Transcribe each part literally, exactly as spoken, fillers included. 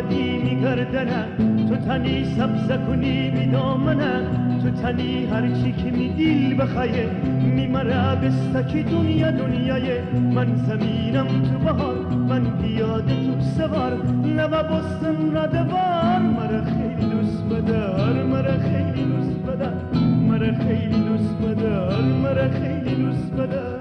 قدیمی گردنه تو تنی سبز کنی می دامنه تو تنی هرچی که می دیل بخیه می مره بستکی دنیا دنیای من زمینم تو بهار من پیاده تو سوار نوا بستم را دوار مرا خیلی دوست بدار مرا خیلی دوست بدار مرا خیلی دوست بدار مرا خیلی دوست بدار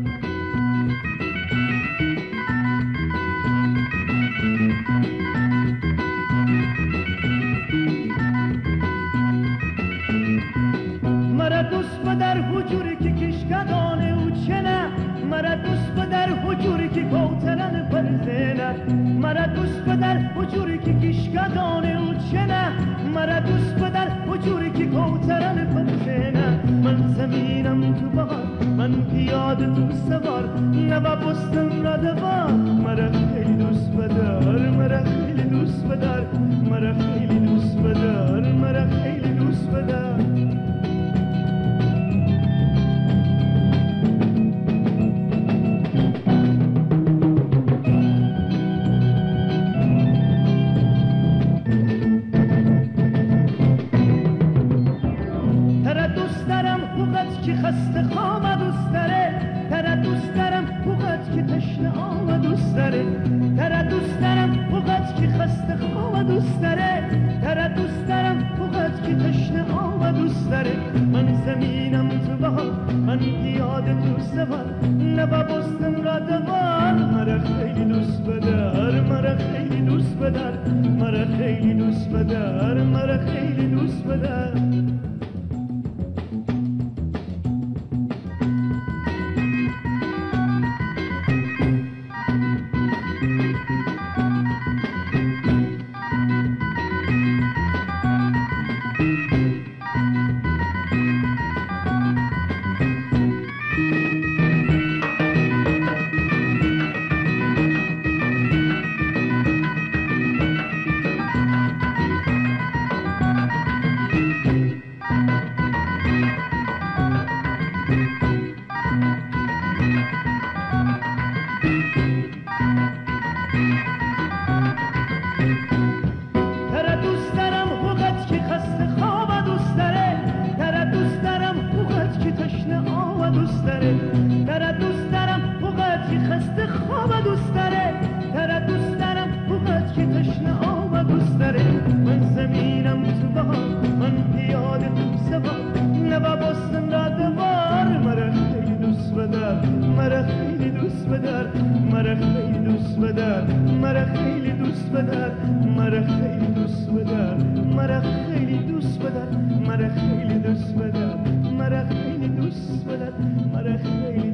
مرا دوست بدار حجوری که کشکدانه او چنه مرا دوست بدار حجوری که کوترن پرزنه مرا دوست بدار حجوری که کشکدانه او چنه مرا دوست بدار حجوری که کوترن پرزنه من زمینم تو بهار من پیاده تو سوار نوا بستم را دوار مرا خیلی دوست بدار مرا خیلی دوست بدار مرا خیلی دوست بدار مرا خیلی دوست بدار که خسته خواب دوست داره ترا دوست دارم وقت که تشنه آب دوست داره ترا دوست دارم وقت که خسته خواب دوست داره ترا دوست دارم وقت که تشنه آب دوست داره من زمینم تو بهار من پیاده تو سوار نوا بستم را دوار مرا خیلی دوست بدار مرا خیلی دوست بدار مرا خیلی دوست بدار مرا خیلی دوست بدار مرا خیلی